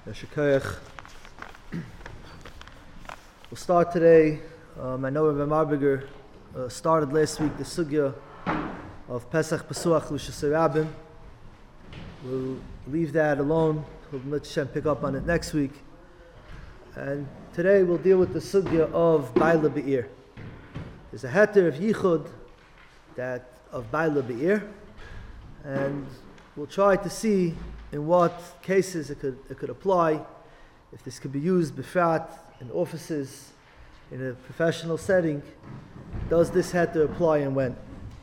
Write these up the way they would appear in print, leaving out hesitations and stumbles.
We'll start today. I know Rabbi Marbiger started last week the sugya of Pesach Pesuach Lushas Rabbim. We'll leave that alone. We'll let Shem pick up on it next week. And today we'll deal with the sugya of Baila Be'ir. There's a heter of Yichud of Baila Be'ir, and we'll try to see in what cases it could apply, if this could be used befrat in offices, in a professional setting. Does this heter apply and when?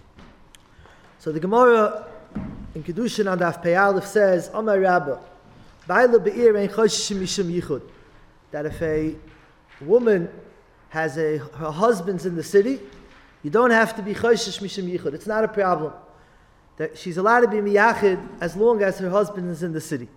So the Gemara in Kedushin on Daf Pei Aleph says, Amar Rabba, Baila Be'ir ein choshesh mishum yichud. That if a woman has her husband's in the city, you don't have to be choshesh mishum yichud. It's not a problem. That she's allowed to be miyachid as long as her husband is in the city.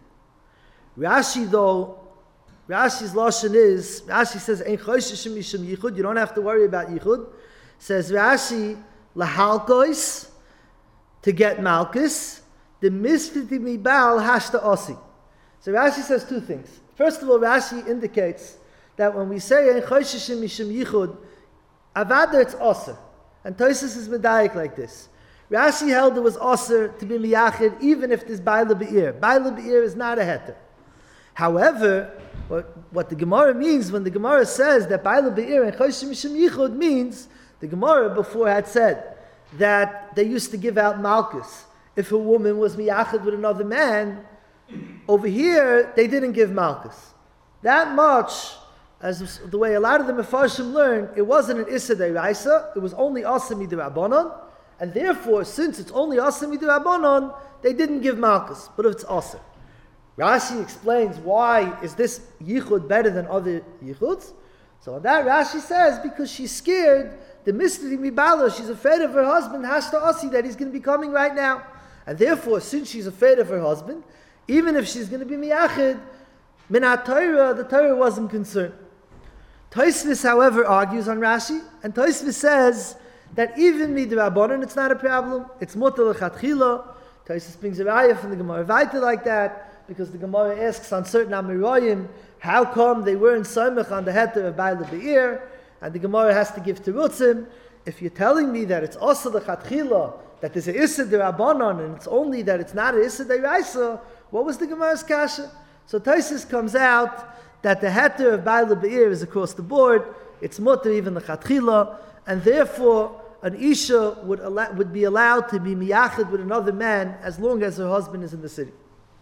Rashi though, Rashi's lashon is, Rashi says, ein choshesh mishum yichud, you don't have to worry about yichud. Says Rashi, lahalkois, to get malchus, the mistiti mibal hashta osi. So Rashi says two things. First of all, Rashi indicates that when we say ein choshesh mishum yichud, avada it's aser. And Tosfos is medayik like this. Rashi held it was aser to be miyachid even if this Baila Be'ir. Baila Be'ir is not a heter. However, what the Gemara means when the Gemara says that Baila Be'ir and choshesh mishum yichud means, the Gemara before had said that they used to give out malchus if a woman was miyachid with another man. Over here, they didn't give malchus. That much, as the way a lot of the Mefarshim learn, it wasn't an Issa Deiraisa, it was only Asa Midirabbanon, and therefore, since it's only Asa Midirabbanon, they didn't give malchus, but it's Asa. Rashi explains why is this Yichud better than other Yichuds. So on that, Rashi says, because she's scared, the mystery Mibala, she's afraid of her husband, Hashta Asi, that he's going to be coming right now. And therefore, since she's afraid of her husband, even if she's going to be miyachid, minat Torah, the Torah wasn't concerned. Tosfos, however, argues on Rashi, and Tosfos says that even midrabanan, it's not a problem. It's mutar l'chatchila. Tosfos brings a raya from the Gemara Vayta like that, because the Gemara asks on certain Amirayim, how come they weren't soymech on the heter of Baila Be'ir, and the Gemara has to give terutzim. If you're telling me that it's also l'chatchila, that there's a issa d'Rabbanan, and it's only that it's not a issa d'Raisa, what was the Gemara's kasha? So Tosfos comes out that the heter of Baila Be'ir is across the board, it's mutter even the chatchila, and therefore an isha would be allowed to be miyachid with another man as long as her husband is in the city.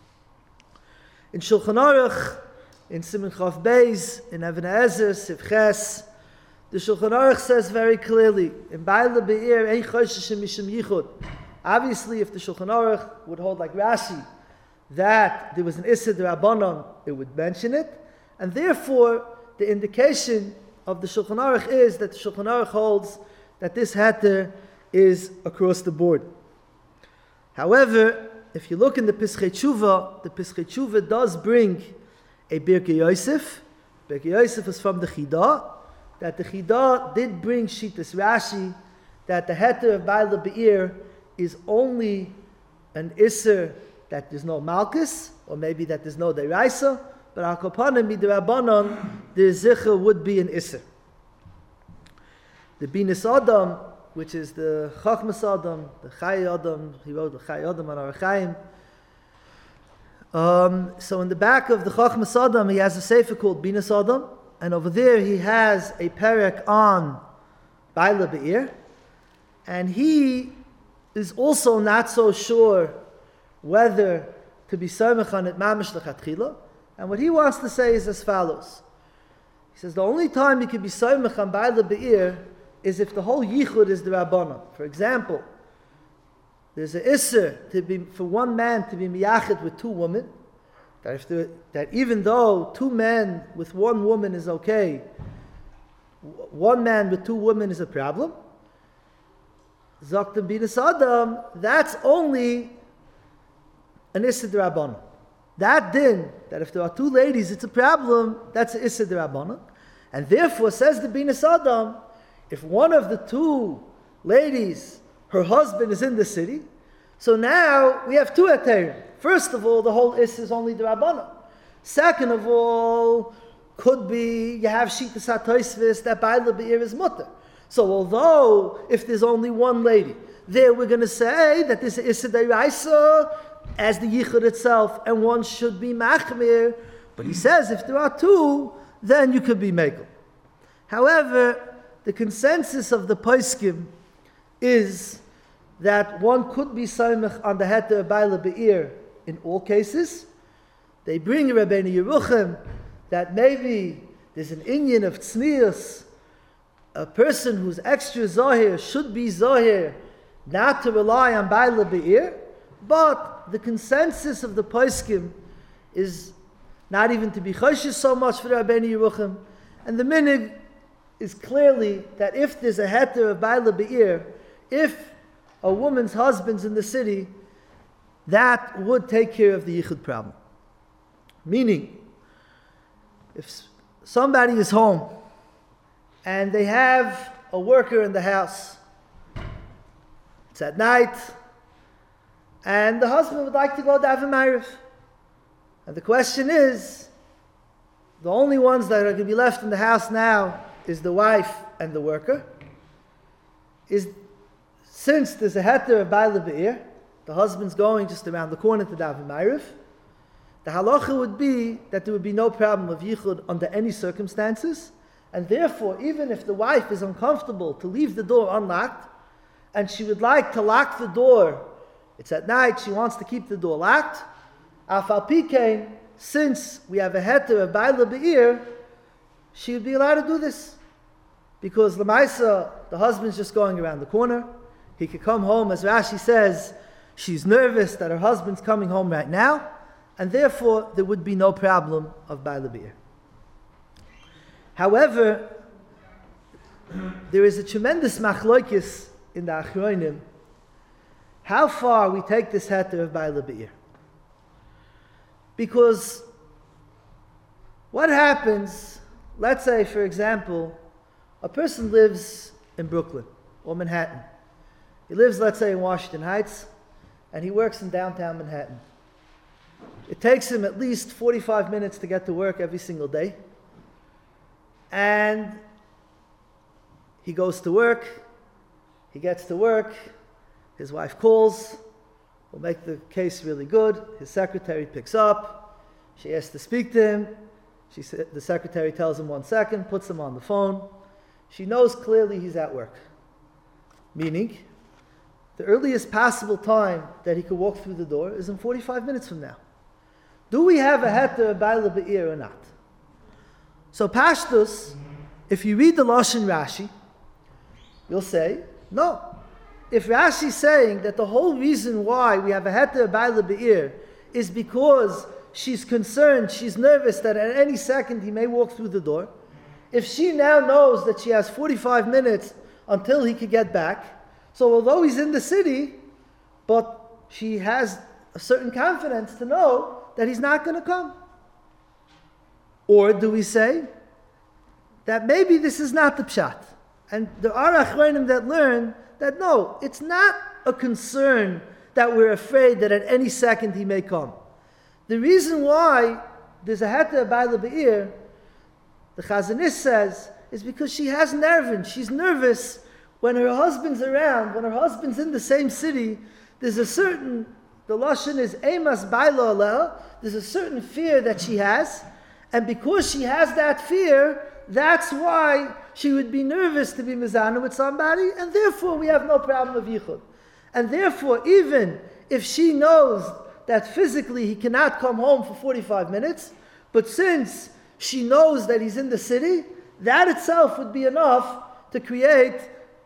In Shulchan Aruch, in Siman Chaf Beis, in Even HaEzer, Sif Ches, the Shulchan Aruch says very clearly, in Baila Be'ir ein choshesh mishum yichud. Obviously, if the Shulchan Aruch would hold like Rashi, that there was an Issa D'Rabbanan, it would mention it, and therefore the indication of the Shulchan Aruch is that the Shulchan Aruch holds that this heter is across the board. However, if you look in the Pischei Tshuva does bring a Birkei Yosef. Birkei Yosef is from the Chidah, that the Chidah did bring Shitas Rashi, that the heter of Baila Be'ir is only an Isser that there's no malchus, or maybe that there's no deraisa, but al kapanim midrabanan, the zicher would be an isser. The Binas Adam, which is the Chachmas Adam, the Chai Adam, he wrote the Chai Adam on Arachaim. So in the back of the Chachmas Adam, he has a sefer called Binas Adam, and over there he has a perek on Baila Be'ir, and he is also not so sure whether to be soymech on it mamish l'chatchila, and what he wants to say is as follows. He says the only time you can be soymech on Baila Be'ir is if the whole yichud is the Rabbanan. For example, there's an isser for one man to be miyachid with two women, that even though two men with one woman is okay, one man with two women is a problem. Zaktim Binas Adam, that's only an Issa D'Rabbanan. That din, that if there are two ladies, it's a problem, that's an Issa D'Rabbanan. And therefore, says the Binas Adam, if one of the two ladies, her husband is in the city, so now we have two heterim. First of all, the whole Issa is only D'Rabbanan. Second of all, could be you have Shitas HaTosfos that Baila Be'ir is mutter. So although if there's only one lady, there we're going to say that this is Issa D'Oraisa as the Yichud itself, and one should be Machmir. But he says if there are two, then you could be Mekel. However, the consensus of the Poskim is that one could be Saimach on the Heter Baila Be'ir in all cases. They bring Rabbeinu Yeruchim that maybe there's an Inyan of Tznius, a person who's extra Zahir should be Zahir, not to rely on Baila Be'ir, but the consensus of the Poskim is not even to be Choshesh so much for Rabbeinu Yeruchim, and the Minig is clearly that if there's a Heter of Baila Be'ir, if a woman's husband's in the city, that would take care of the Yichud problem. Meaning, if somebody is home and they have a worker in the house, it's at night, and the husband would like to go daven Ma'ariv. And the question is, the only ones that are going to be left in the house now is the wife and the worker. Since there's a heter of Baila Be'ir, the husband's going just around the corner to daven Ma'ariv, the halacha would be that there would be no problem of yichud under any circumstances, and therefore, even if the wife is uncomfortable to leave the door unlocked, and she would like to lock the door, it's at night, she wants to keep the door locked, Afal Pikein, since we have a heter of Baila Be'ir, she would be allowed to do this. Because Lamaisa, the husband's just going around the corner, he could come home, as Rashi says, she's nervous that her husband's coming home right now, and therefore there would be no problem of Baila Be'ir. However, there is a tremendous machlokes in the Achronim how far we take this heter of Baila Be'ir. Because what happens, let's say for example, a person lives in Brooklyn or Manhattan. He lives, let's say, in Washington Heights, and he works in downtown Manhattan. It takes him at least 45 minutes to get to work every single day. And he goes to work, he gets to work, his wife calls, we'll make the case really good, his secretary picks up, she asks to speak to him, the secretary tells him 1 second, puts him on the phone. She knows clearly he's at work. Meaning, the earliest possible time that he could walk through the door is in 45 minutes from now. Do we have a heter of Baila Be'ir or not? So Pashtus, if you read the Lashon Rashi, you'll say, no. If Rashi's saying that the whole reason why we have a heter of Baila Be'ir is because she's concerned, she's nervous that at any second he may walk through the door, if she now knows that she has 45 minutes until he could get back, so although he's in the city, but she has a certain confidence to know that he's not going to come. Or do we say that maybe this is not the pshat? And there are achronim that learn that no, it's not a concern that we're afraid that at any second he may come. The reason why there's a heter of Baila Be'ir, the Chazon Ish says, is because she has nervin. She's nervous when her husband's around, when her husband's in the same city. There's a certain, the lashon is emas baila aleh. There's a certain fear that she has, and because she has that fear, that's why she would be nervous to be mizana with somebody, and therefore we have no problem of yichud. And therefore, even if she knows that physically he cannot come home for 45 minutes, but since she knows that he's in the city, that itself would be enough to create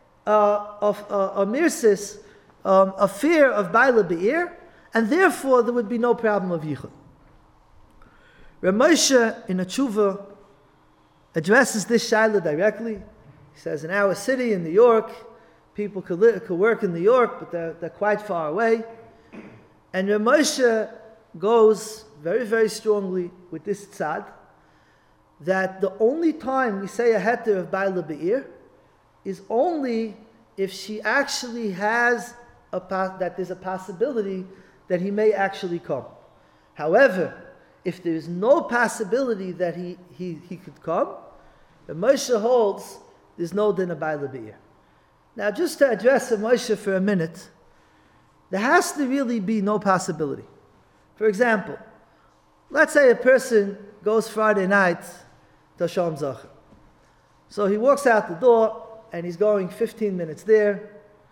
a mirsis, a fear of Baila Be'ir, and therefore there would be no problem of yichud. Rav Moshe in a tshuva addresses this shaila directly. He says, in our city, in New York, people could work in New York, but they're quite far away. And Rav Moshe goes very, very strongly with this tzad, that the only time we say a heter of Baila Be'ir is only if she actually has that there's a possibility that he may actually come. However, if there is no possibility that he could come, the Moshe holds there's no din of Baila Be'ir. Now, just to address the Moshe for a minute, there has to really be no possibility. For example, let's say a person goes Friday night to Shalom Zacher. So he walks out the door and he's going 15 minutes there,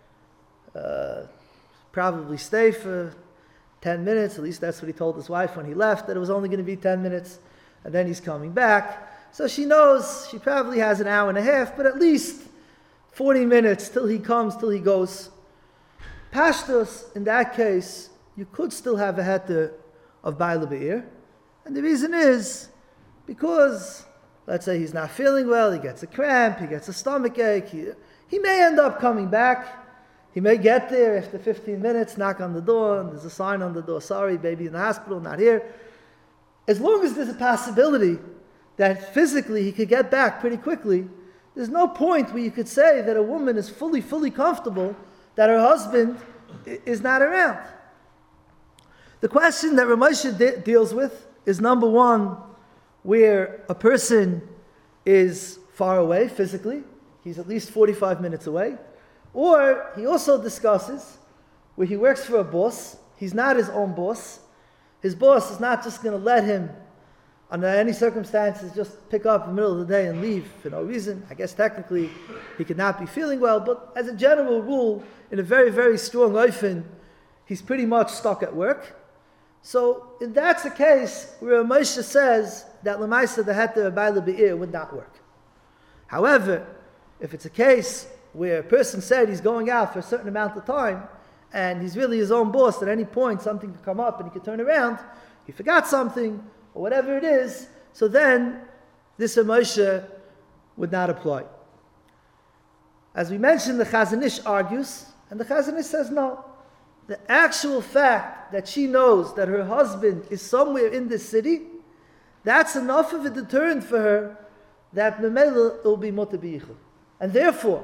probably stay for 10 minutes, at least that's what he told his wife when he left, that it was only going to be 10 minutes, and then he's coming back. So she knows she probably has an hour and a half, but at least 40 minutes till he comes, till he goes. Pashtus, in that case, you could still have a heter of Baila Be'ir, and the reason is because, let's say he's not feeling well, he gets a cramp, he gets a stomach ache, he may end up coming back. He may get there after 15 minutes, knock on the door, and there's a sign on the door, sorry, baby in the hospital, not here. As long as there's a possibility that physically he could get back pretty quickly, there's no point where you could say that a woman is fully comfortable that her husband is not around. The question that Ramosha deals with is number one, where a person is far away physically, he's at least 45 minutes away. Or he also discusses where he works for a boss, he's not his own boss. His boss is not just going to let him, under any circumstances, just pick up in the middle of the day and leave for no reason. I guess technically he could not be feeling well, but as a general rule, in a very strong oifen, he's pretty much stuck at work. So if that's the case where Moshe says that Lamaisa the heter of Baila Be'ir would not work. However, if it's a case where a person said he's going out for a certain amount of time, and he's really his own boss, at any point something could come up and he could turn around, he forgot something, or whatever it is, so then this Moshe would not apply. As we mentioned, the Chazon Ish argues, and the Chazon Ish says no. The actual fact that she knows that her husband is somewhere in this city, that's enough of a deterrent for her that Memela will be Mutar B'Yichud. And therefore,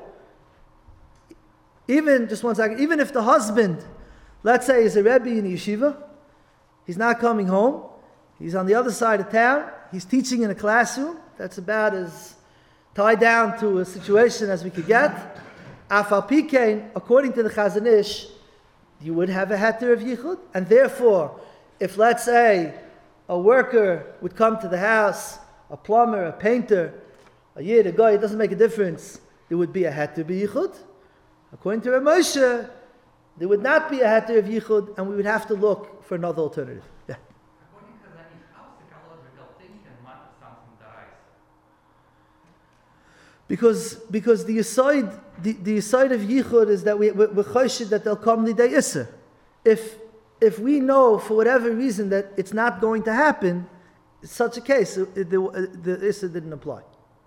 even if the husband, let's say, is a Rebbe in yeshiva, he's not coming home, he's on the other side of town, he's teaching in a classroom, that's about as tied down to a situation as we could get. Afal Pikein, according to the Chazon Ish, you would have a heter of yichud, and therefore, if let's say a worker would come to the house, a plumber, a painter, a yid, a guy, it doesn't make a difference, there would be a heter b'yichud. According to Ramosha, there would not be a heter of yichud, and we would have to look for another alternative. Yeah. According to that, how is the biological thing and what if something dies? Because the aside of yichud is that we're choshed that they'll come lidei isser. If we know for whatever reason that it's not going to happen, in such a case the isser didn't apply.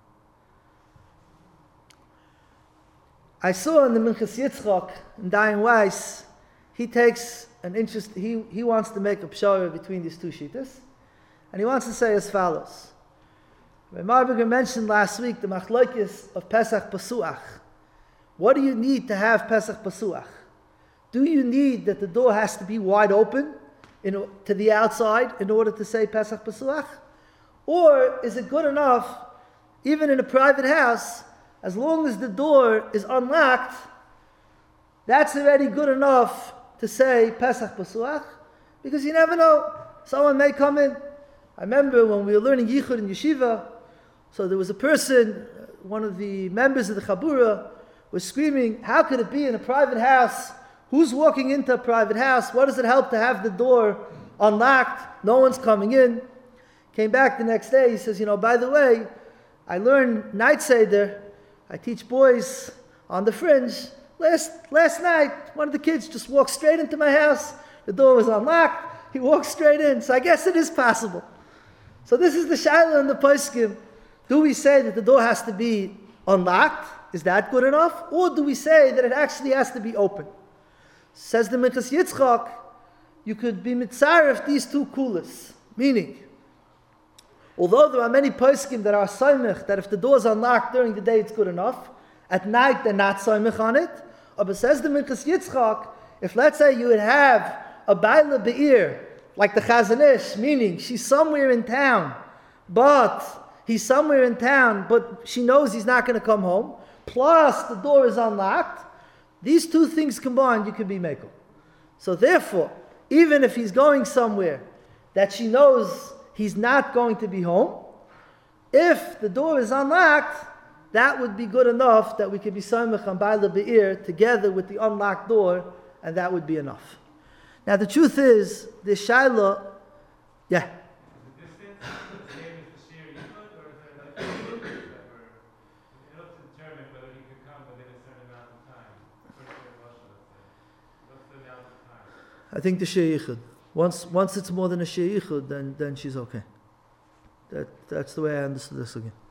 I saw in the Minchas Yitzchak, in Dayan Weiss, he takes an interest, he wants to make a pshara between these two shittas, and he wants to say as follows. Rabbi Marberger mentioned last week the machlokes of Pesach Pasuach. What do you need to have Pesach Pasuach? Do you need that the door has to be wide open to the outside in order to say Pesach Pasuach? Or is it good enough, even in a private house, as long as the door is unlocked, that's already good enough to say Pesach Pasuach? Because you never know, someone may come in. I remember when we were learning Yichud in Yeshiva, so there was a person, one of the members of the Chabura, was screaming, how could it be in a private house? Who's walking into a private house? What does it help to have the door unlocked? No one's coming in. Came back the next day, he says, by the way, I learned night seder. I teach boys on the fringe. Last night, one of the kids just walked straight into my house. The door was unlocked. He walked straight in. So I guess it is possible. So this is the shaila in the poskim. Do we say that the door has to be unlocked? Is that good enough? Or do we say that it actually has to be open? Says the Minchas Yitzchak, you could be mitzaref these two kulas. Meaning, although there are many poskim that are soymech, that if the door is unlocked during the day, it's good enough. At night, they're not soymech on it. But says the Minchas Yitzchak, if let's say you would have a Baila Be'ir, like the Chazon Ish, meaning she's somewhere in town, but he's somewhere in town, but she knows he's not going to come home, plus the door is unlocked, these two things combined, you could be mekel. So therefore, even if he's going somewhere that she knows he's not going to be home, if the door is unlocked, that would be good enough that we could be samech on Baila Be'ir together with the unlocked door, and that would be enough. Now the truth is, this Shaila, yeah. I think the Sheikhud. Once it's more than a Sheikhud, then she's okay. That's the way I understood this again.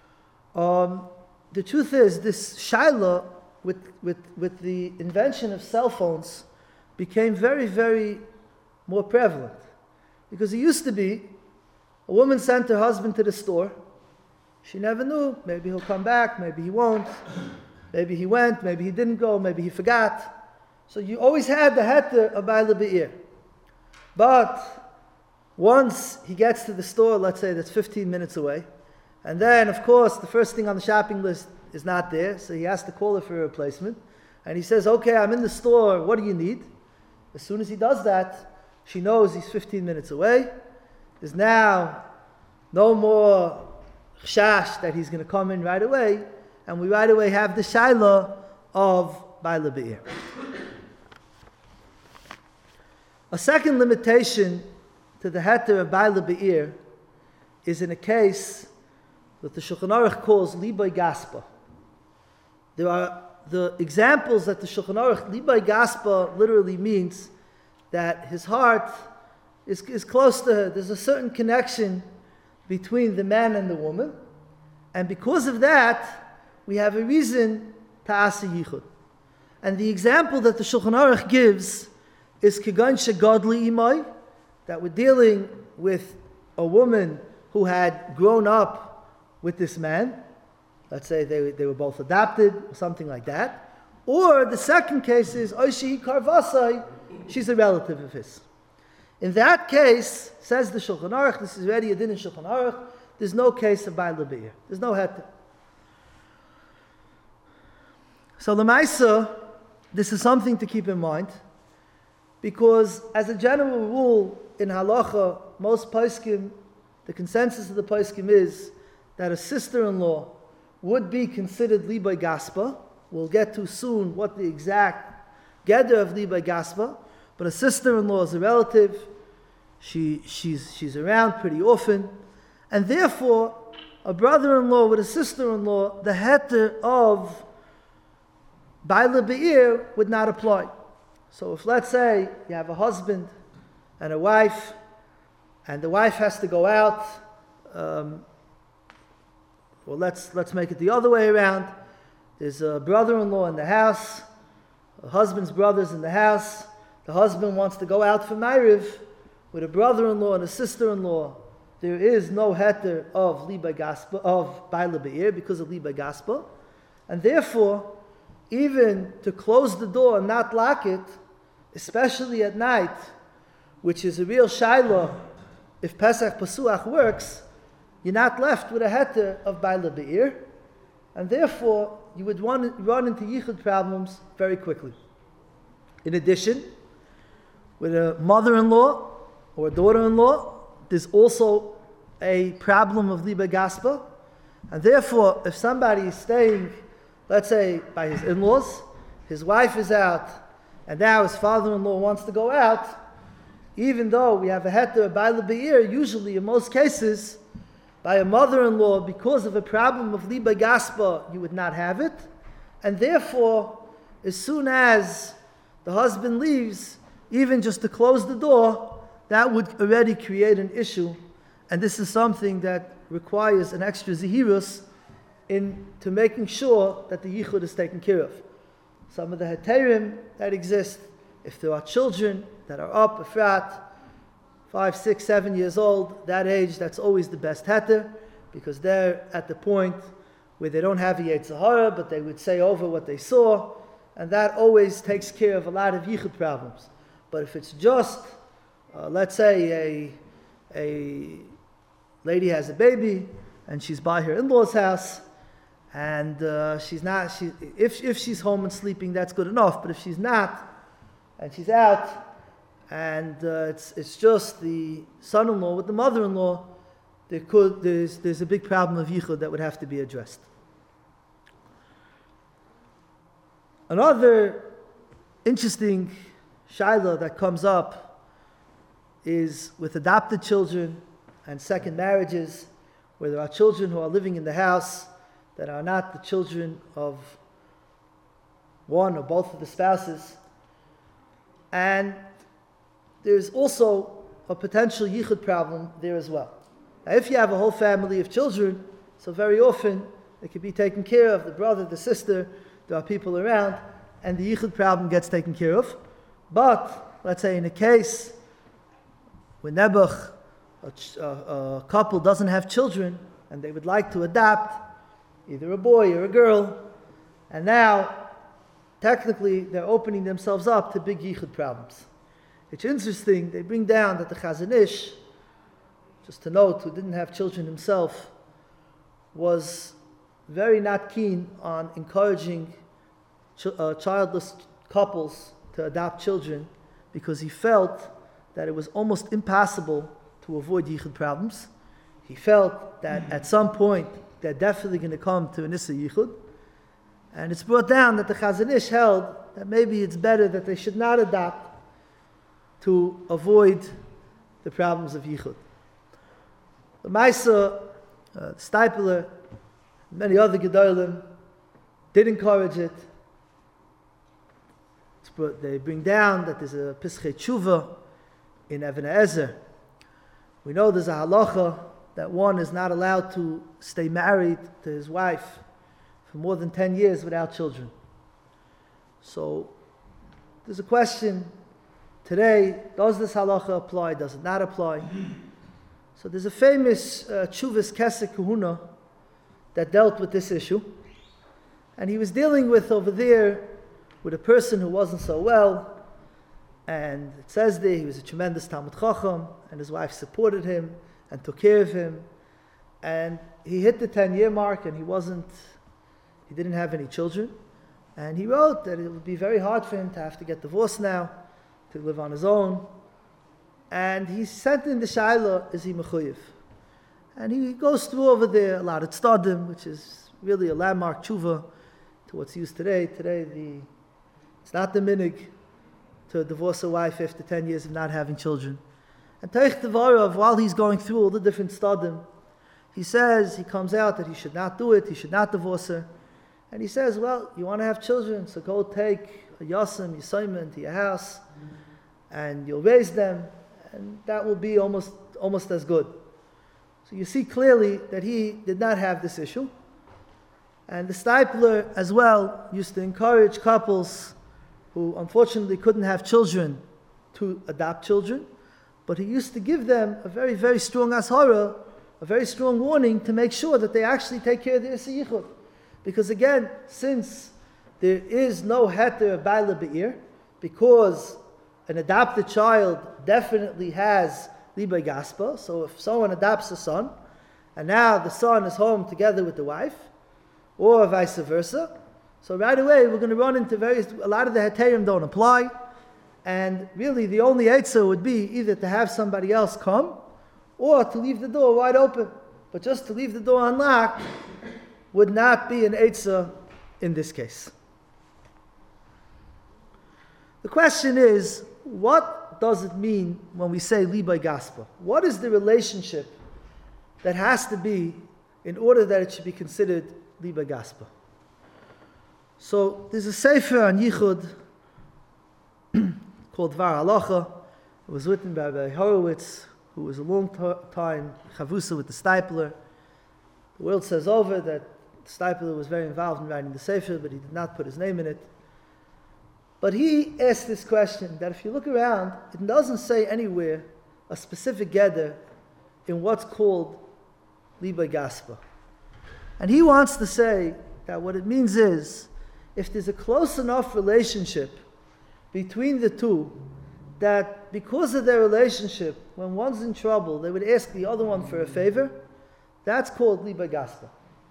The truth is, this Shaila with the invention of cell phones became very, very more prevalent. Because it used to be, a woman sent her husband to the store. She never knew. Maybe he'll come back, maybe he won't. Maybe he went, maybe he didn't go, maybe he forgot. So you always had the heter of Baila Be'ir. But once he gets to the store, let's say that's 15 minutes away, and then, of course, the first thing on the shopping list is not there, so he has to call her for a replacement. And he says, okay, I'm in the store, what do you need? As soon as he does that, she knows he's 15 minutes away. There's now no more chash that he's going to come in right away, and we right away have the shaila of Baila Be'ir. A second limitation to the heter of Baila Be'ir is in a case that the Shulchan Aruch calls Libay Gaspa. There are the examples that the Shulchan Aruch, Libay Gaspa literally means that his heart is close to her. There's a certain connection between the man and the woman. And because of that, we have a reason to asa yichud. And the example that the Shulchan Aruch gives is Kegan Shegadli Imai, that we're dealing with a woman who had grown up with this man. Let's say they were both adopted, or something like that. Or the second case is Oishi Karvasai, she's a relative of his. In that case, says the Shulchan Aruch, this is already a din in Shulchan Aruch, there's no case of Baila Be'ir. There's no heter. So Lamaisa, this is something to keep in mind, because as a general rule in halacha, most poskim, the consensus of the poskim is that a sister-in-law would be considered libay gaspa. We'll get to soon what the exact gather of libay gaspa, but a sister-in-law is a relative. She's around pretty often, and therefore a brother-in-law with a sister-in-law, the heter of Baila Be'ir would not apply. So if, let's say, you have a husband and a wife, and the wife has to go out, well, let's make it the other way around. There's a brother-in-law in the house, a husband's brother's in the house. The husband wants to go out for Ma'ariv with a brother-in-law and a sister-in-law. There is no heter of Libay Gaspa, of Baila Be'ir, because of Libay Gaspa. And therefore, even to close the door and not lock it, especially at night, which is a real shayla, if Pesach Pasuach works, you're not left with a heter of Baila Be'ir, and therefore you would run into yichud problems very quickly. In addition, with a mother-in-law or a daughter-in-law, there's also a problem of Libay Gaspa, and therefore if somebody is staying, let's say, by his in-laws, his wife is out, and now his father-in-law wants to go out, even though we have a heter of Baila Be'ir, usually in most cases, by a mother-in-law, because of a problem of Libay Gaspa, you would not have it. And therefore, as soon as the husband leaves, even just to close the door, that would already create an issue. And this is something that requires an extra zihirus into making sure that the yichud is taken care of. Some of the heterim that exist, if there are children that are up, efrat, 5, 6, 7 years old, that age, that's always the best heter, because they're at the point where they don't have a Yetzer Hara, but they would say over what they saw, and that always takes care of a lot of yichud problems. But if it's just let's say a lady has a baby and she's by her in-laws' house, and if she's home and sleeping, that's good enough. But if she's not, and she's out, and it's just the son-in-law with the mother-in-law, there's a big problem of yichud that would have to be addressed. Another interesting shaila that comes up is with adopted children and second marriages, where there are children who are living in the house that are not the children of one or both of the spouses. And there's also a potential yichud problem there as well. Now, if you have a whole family of children, so very often it can be taken care of, the brother, the sister, there are people around, and the yichud problem gets taken care of. But, let's say in a case when Nebuch, a couple doesn't have children, and they would like to adopt either a boy or a girl, and now, technically, they're opening themselves up to big yichud problems. It's interesting, they bring down that the Chazon Ish, just to note, who didn't have children himself, was very not keen on encouraging childless couples to adopt children, because he felt that it was almost impossible to avoid yichud problems. He felt that at some point they're definitely going to come to an issa yichud, and it's brought down that the Chazon Ish held that maybe it's better that they should not adopt to avoid the problems of yichud. The Maisa, Steipler, many other Gedolim did encourage it. They bring down that there's a Pischei Tshuva in Even Ezer. We know there's a halacha that one is not allowed to stay married to his wife for more than 10 years without children. So there's a question today, does this halacha apply, does it not apply? So there's a famous Tshuvas Kesek Kahuna that dealt with this issue, and he was dealing with over there with a person who wasn't so well, and it says there he was a tremendous Talmud Chacham, and his wife supported him and took care of him, and he hit the 10-year mark, and he didn't have any children, and he wrote that it would be very hard for him to have to get divorced now, to live on his own, and he sent in the Shaila, is he mechuyev? And he goes through over there a lot of tztadim, which is really a landmark tshuva to what's used today. Today, it's not the minig to divorce a wife after 10 years of not having children. And Teich Devarov, while he's going through all the different tztadim, he comes out that he should not do it, he should not divorce her. And he says, well, you want to have children, so go take a Yassim, Yisayim into your house, and you'll raise them, and that will be almost as good. So you see clearly that he did not have this issue. And the Steipler as well used to encourage couples who unfortunately couldn't have children to adopt children, but he used to give them a very, very strong ashara, a very strong warning to make sure that they actually take care of the Issa Yichud. Because again, since there is no heter baila be'ir, because an adopted child definitely has libay gaspa, so if someone adopts a son, and now the son is home together with the wife, or vice versa, so right away we're going to run into a lot of the heterim don't apply, and really the only eitzah would be either to have somebody else come, or to leave the door wide open. But just to leave the door unlocked would not be an eitzah in this case. The question is, what does it mean when we say libay gaspa? What is the relationship that has to be in order that it should be considered libay gaspa? So there's a sefer on Yichud called Dvar Halacha. It was written by Rabbi Horowitz, who was a long time chavusa with the Steipler. The world says over that Steipler was very involved in writing the sefer, but he did not put his name in it. But he asked this question, that if you look around, it doesn't say anywhere a specific gather in what's called libay gaspa. And he wants to say that what it means is, if there's a close enough relationship between the two, that because of their relationship, when one's in trouble, they would ask the other one for a favor. That's called liba gaspa.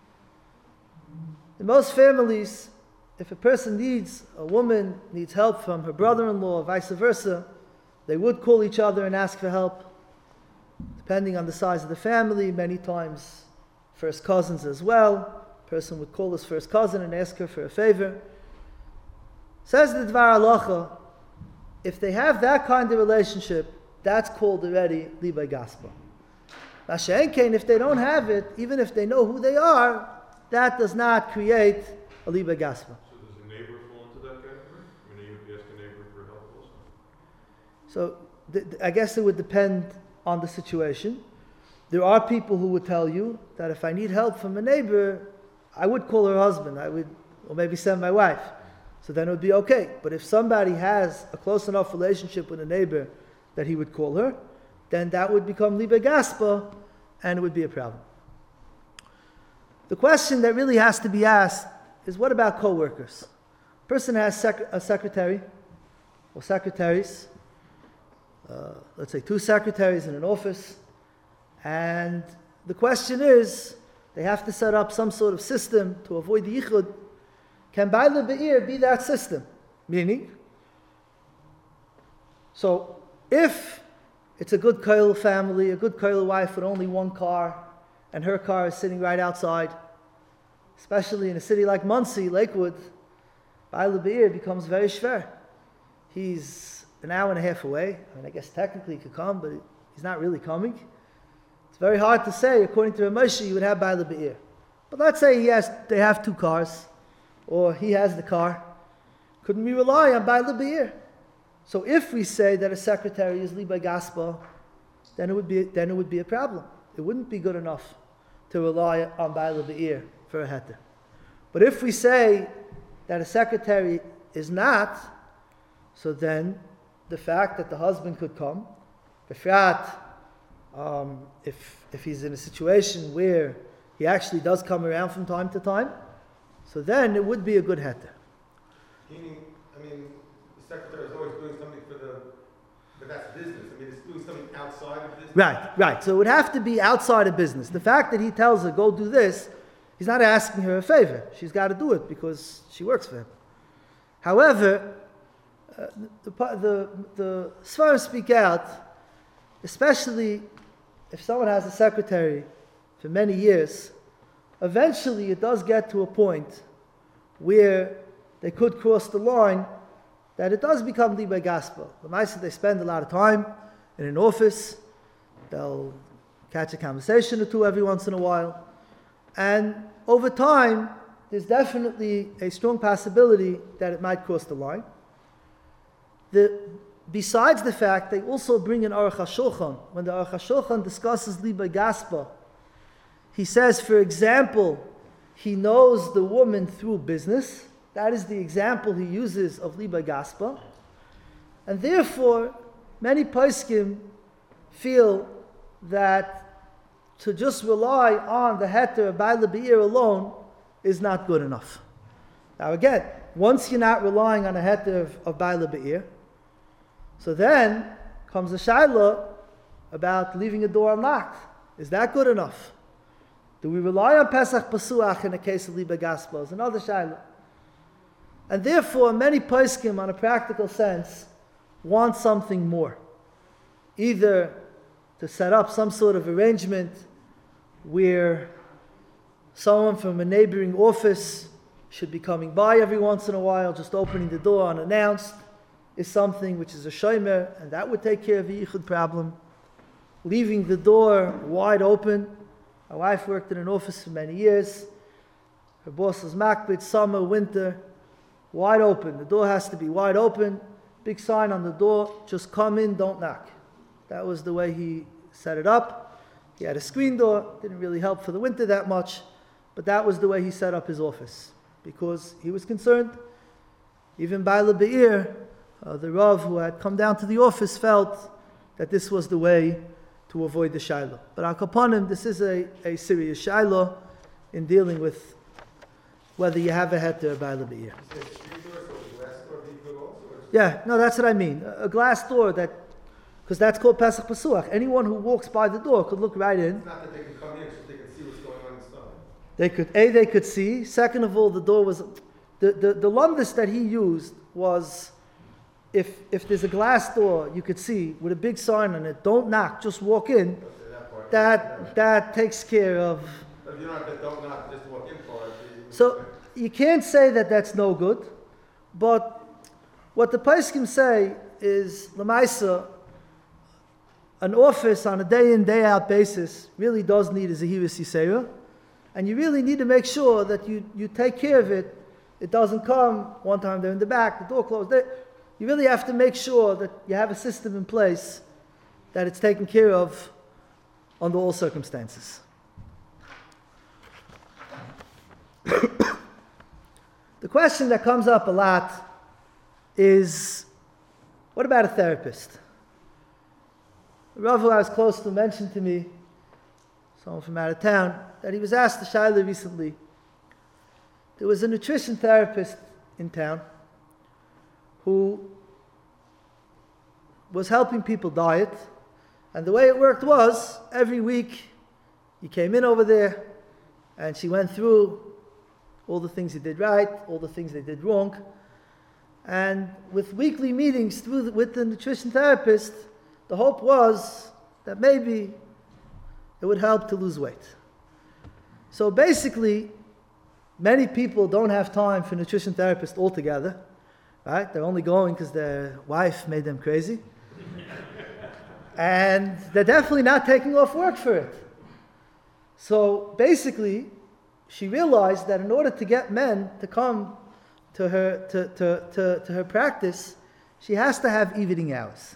In most families, if a person a woman needs help from her brother-in-law or vice versa, they would call each other and ask for help. Depending on the size of the family, many times first cousins as well. A person would call his first cousin and ask her for a favor. Says the Dvar Halacha, if they have that kind of relationship, that's called already liba gaspa. Mashenkein, if they don't have it, even if they know who they are, that does not create a liba gaspa. So does a neighbor fall into that category? I mean, you would ask a neighbor for help also. So I guess it would depend on the situation. There are people who would tell you that if I need help from a neighbor, I would call her husband, or maybe send my wife. So then it would be okay. But if somebody has a close enough relationship with a neighbor that he would call her, then that would become liba gaspa, and it would be a problem. The question that really has to be asked is, what about co-workers? A person has a secretary or secretaries, let's say 2 secretaries in an office, and the question is, they have to set up some sort of system to avoid the yichud. Can Baila Be'ir be that system? Meaning, so if it's a good koil family, a good koil wife with only one car, and her car is sitting right outside, especially in a city like Monsey, Lakewood, Baila Be'ir becomes very shver. He's an hour and a half away. I mean, I guess technically he could come, but he's not really coming. It's very hard to say. According to Rameshi, you would have Baila Be'ir. But let's say they have 2 cars, or he has the car. Couldn't we rely on Baila Be'ir? So if we say that a secretary is liba gaspa, then it would be a problem. It wouldn't be good enough to rely on Baila Be'ir for a heter. But if we say that a secretary is not, so then the fact that the husband could come, if he's in a situation where he actually does come around from time to time, so then it would be a good heter. Meaning, I mean, the secretary is always doing something but that's business. I mean, it's doing something outside of business. Right. So it would have to be outside of business. The fact that he tells her, go do this, he's not asking her a favor. She's got to do it because she works for him. However, the Svarim speak out, especially if someone has a secretary for many years, eventually it does get to a point where they could cross the line that it does become liba gaspa. The Maisa, they spend a lot of time in an office, they'll catch a conversation or 2 every once in a while, and over time, there's definitely a strong possibility that it might cross the line. Besides the fact, they also bring in Aruch HaShulchan. When the Aruch HaShulchan discusses liba gaspa, he says, for example, he knows the woman through business. That is the example he uses of liba gaspa. And therefore, many poskim feel that to just rely on the heter of Baila Be'ir alone is not good enough. Now again, once you're not relying on a heter of Baila Be'ir, so then comes the shaila about leaving a door unlocked. Is that good enough? Do we rely on Pesach Pasuach in a case of liba gaspa? Is another shaila. And therefore, many poskim, on a practical sense, want something more. Either to set up some sort of arrangement where someone from a neighboring office should be coming by every once in a while, just opening the door unannounced, is something which is a shomer, and that would take care of the yichud problem. Leaving the door wide open. My wife worked in an office for many years. Her boss was makbid, summer, winter, wide open. The door has to be wide open. Big sign on the door, just come in, don't knock. That was the way he set it up. He had a screen door, didn't really help for the winter that much, but that was the way he set up his office, because he was concerned. Even Baila Be'ir, the Rav who had come down to the office, felt that this was the way to avoid the shaila. But al kapanim, this is a serious shaila in dealing with whether you have a heter or Baila Be'ir. Is it a screen door, so the glass door be good also, or it's Yeah, no, that's what I mean. A glass door because that's called Pesach Pasuach. Anyone who walks by the door could look right in. It's not that they can come in, it's just they can see what's going on inside. They could see. Second of all, the door was, the lumdus that he used was, if there's a glass door you could see with a big sign on it, don't knock, just walk in. Okay, that part. That takes care of. If you don't have that, don't knock, just walk in for it. So you can't say that that's no good, but what the Paiskim say is Lamaisa, an office on a day in, day out basis really does need a Zehiris Yisera, and you really need to make sure that you take care of it. It doesn't come one time they're in the back, the door closed. You really have to make sure that you have a system in place that it's taken care of under all circumstances. The question that comes up a lot is, what about a therapist? The Rav who I was close to mentioned to me, someone from out of town, that he was asked a shaila recently. There was a nutrition therapist in town who was helping people diet, and the way it worked was, every week he came in over there and she went through all the things he did right, all the things they did wrong, and with weekly meetings with the nutrition therapist, the hope was that maybe it would help to lose weight. So basically, many people don't have time for nutrition therapists altogether, right? They're only going because their wife made them crazy. And they're definitely not taking off work for it. So basically, she realized that in order to get men to come to her practice, she has to have evening hours.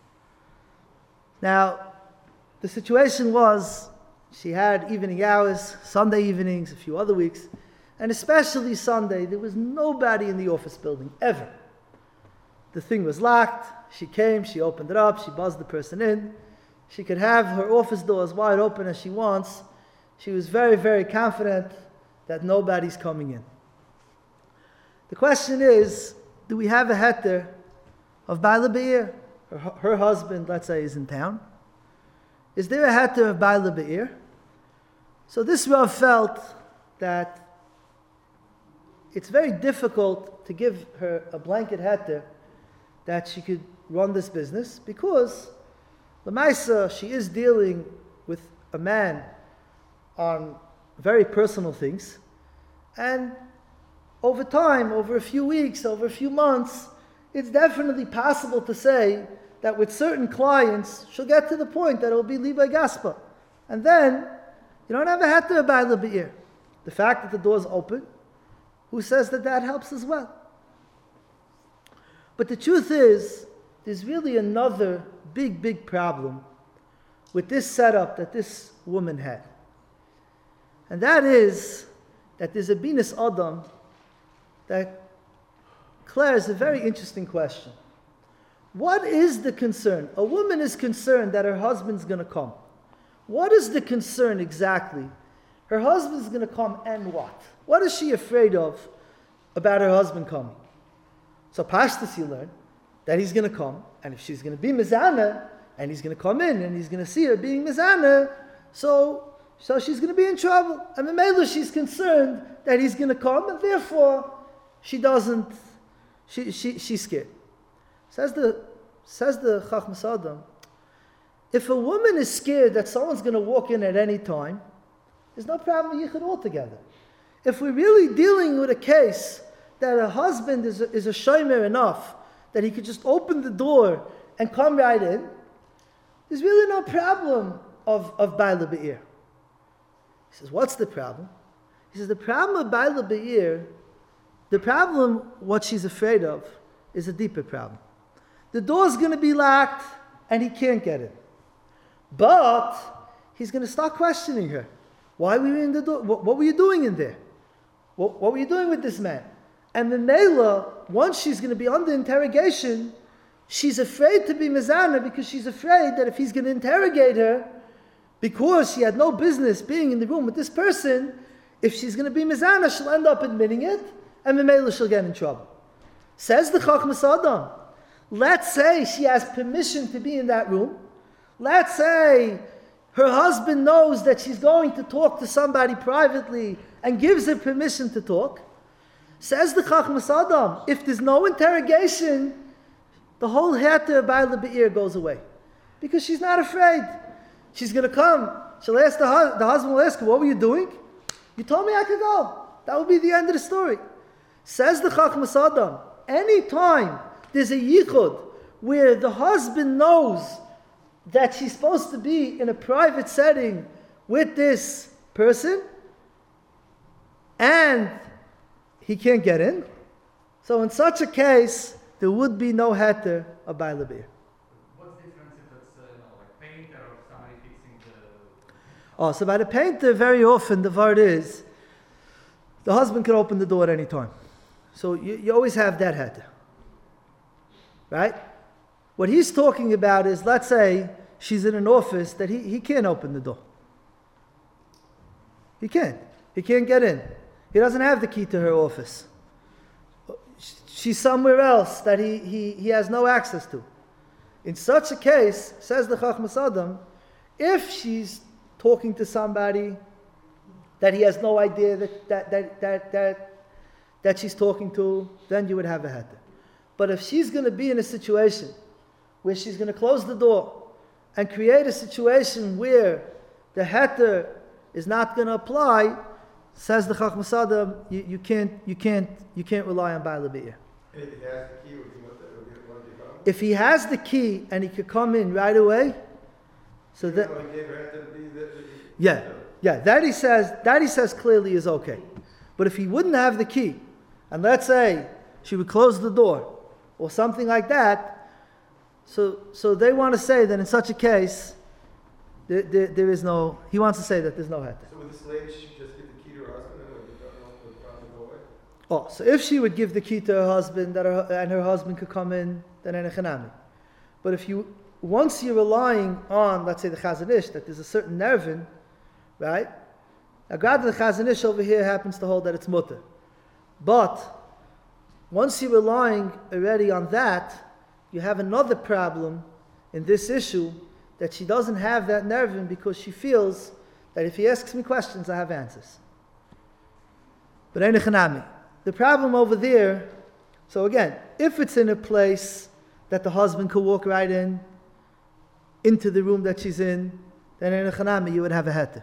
Now, the situation was she had evening hours, Sunday evenings, a few other weeks, and especially Sunday, there was nobody in the office building, ever. The thing was locked. She came, she opened it up, she buzzed the person in. She could have her office doors wide open as she wants. She was very, very confident that nobody's coming in. The question is, do we have a heter of Baal Be'er? Her husband, let's say, is in town. Is there a heter of Baal Be'er? So this Rav felt that it's very difficult to give her a blanket heter that she could run this business, because Lamaisa, she is dealing with a man on very personal things, and over time, over a few weeks, over a few months, it's definitely possible to say that with certain clients, she'll get to the point that it'll be Liba Gaspa. And then, you don't have a heter by the be'er. The fact that the door's open, who says that that helps as well? But the truth is, there's really another big, big problem with this setup that this woman had. And that is that there's a Binus Adam that declares a very interesting question. What is the concern? A woman is concerned that her husband's going to come. What is the concern exactly? Her husband's going to come, and what? What is she afraid of about her husband coming? So Pashtus, you learn that he's going to come, and if she's going to be Mizana, and he's going to come in, and he's going to see her being Mizana, so she's going to be in trouble. And Mamela, she's concerned that he's going to come, and therefore she's scared. Says the Chachmas Adam, if a woman is scared that someone's going to walk in at any time, there's no problem with Yichud altogether. If we're really dealing with a case that a husband is a shomer enough that he could just open the door and come right in, there's really no problem of Baal Be'er. He says, what's the problem? He says, the problem of Baal Be'er, the problem, what she's afraid of, is a deeper problem. The door's going to be locked and he can't get in. But he's going to start questioning her. Why were you in the door? What were you doing in there? What were you doing with this man? And the Nela, once she's going to be under interrogation, she's afraid to be Mizana because she's afraid that if he's going to interrogate her, because she had no business being in the room with this person, if she's going to be Mizana, she'll end up admitting it, and the Nela she'll get in trouble. Says the Chachmas Adam, Let's say she has permission to be in that room. Let's say her husband knows that she's going to talk to somebody privately and gives her permission to talk. Says the Chachmas Adam, if there's no interrogation, the whole heter Baila Be'ir goes away. Because she's not afraid. She's going to come. She'll ask the husband will ask her, what were you doing? You told me I could go. That will be the end of the story. Says the Chachmas Adam, anytime there's a yichud where the husband knows that she's supposed to be in a private setting with this person and he can't get in, so in such a case, there would be no heter of Baila Be'ir. What's the difference if it's like painter or somebody fixing the... Oh, so by the painter, very often the word is, the husband can open the door at any time. So you always have that heter. Right? What he's talking about is, let's say she's in an office that he can't open the door. He can't. He can't get in. He doesn't have the key to her office. She's somewhere else that he has no access to. In such a case, says the Chachmas Adam, if she's talking to somebody that he has no idea that she's talking to, then you would have a heter. But if she's going to be in a situation where she's going to close the door and create a situation where the heter is not going to apply, says the Chachmas Adam, you can't rely on Baila Be'ir. And if he has the key, would he want the problem? If he has the key and he could come in right away, so that He gave her to be yeah, that he says clearly is okay. But if he wouldn't have the key, and let's say she would close the door or something like that, so they want to say that in such a case, there is no. He wants to say that there's no heter. So with this lady, she just give the key to her husband and would the problem go away? Oh, so if she would give the key to her husband and her husband could come in, then ain't a chanami. But once you're relying on, let's say the Chazon Ish, that there's a certain nervin, right? Now, granted, the Chazon Ish over here happens to hold that it's mutter. But once you're relying already on that, you have another problem in this issue, that she doesn't have that nervin because she feels that if he asks me questions, I have answers. But ain't a chanami. The problem over there, so again, if it's in a place that the husband could walk right into the room that she's in, then in a chanami you would have a heter.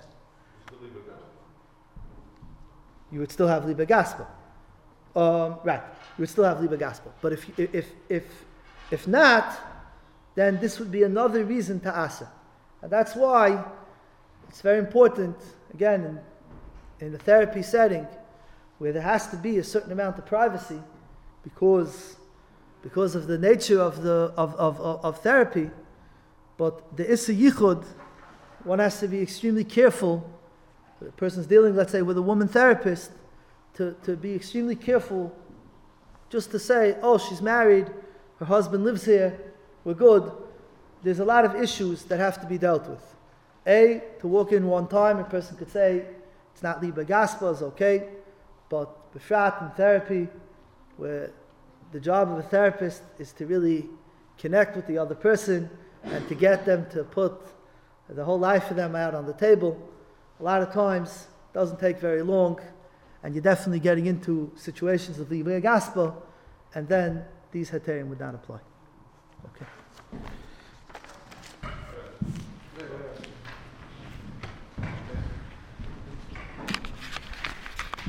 You would still have liba gaspel. Right, you would still have liba gaspel. But if not, then this would be another reason to asa. And that's why it's very important, again, in the therapy setting, where there has to be a certain amount of privacy, because of the nature of therapy. But the issa yichud, one has to be extremely careful. The person's dealing, let's say, with a woman therapist, to be extremely careful, just to say, oh, she's married, her husband lives here, we're good. There's a lot of issues that have to be dealt with. To walk in one time, a person could say, it's not liba gaspa, it's okay. But befrat in therapy, where the job of a therapist is to really connect with the other person and to get them to put the whole life of them out on the table, a lot of times it doesn't take very long, and you're definitely getting into situations of liba gaspa, and then these heterim would not apply. Okay.